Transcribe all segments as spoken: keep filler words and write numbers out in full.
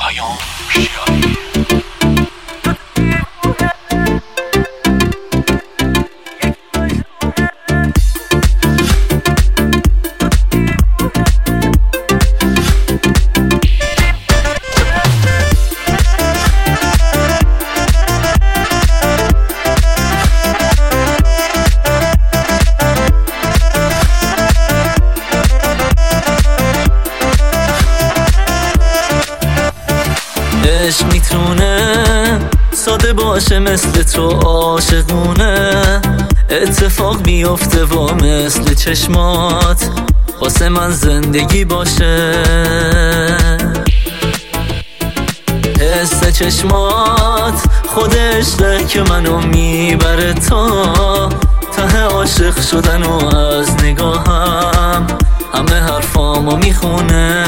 پیام شیاری. عشق میتونه ساده باشه مثل تو عاشقونه، اتفاق بیفته و مثل چشمات واسه من زندگی باشه. حس چشمات خود عشقه که منو میبره تا ته عاشق شدن و از نگاهم همه حرفامو میخونه.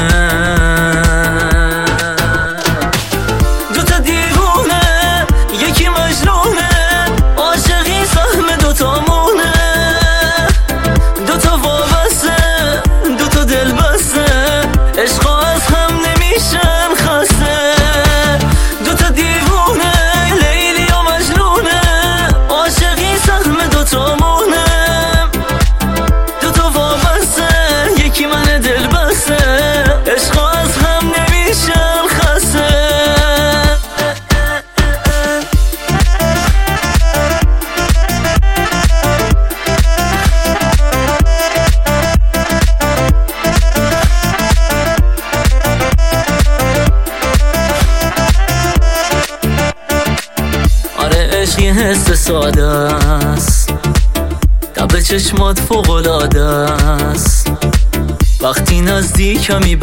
یه حس ساده است، دب چشمات فوق‌العاده است، وقتی نزدیکمی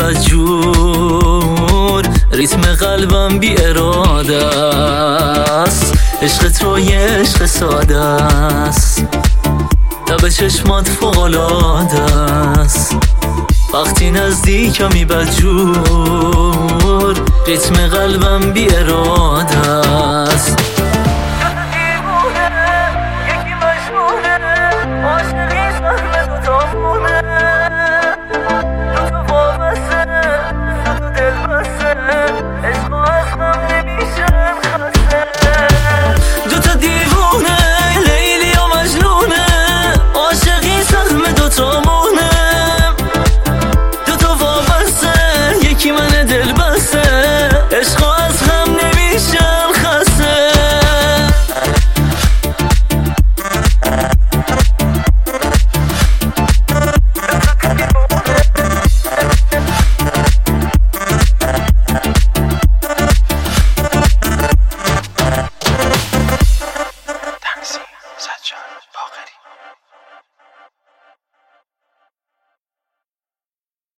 بدجور ریتم قلبم بی اراده است. عشق تو یه عشق ساده است، دب چشمات فوق‌العاده است، وقتی نزدیکمی بدجور ریتم قلبم بی اراده است.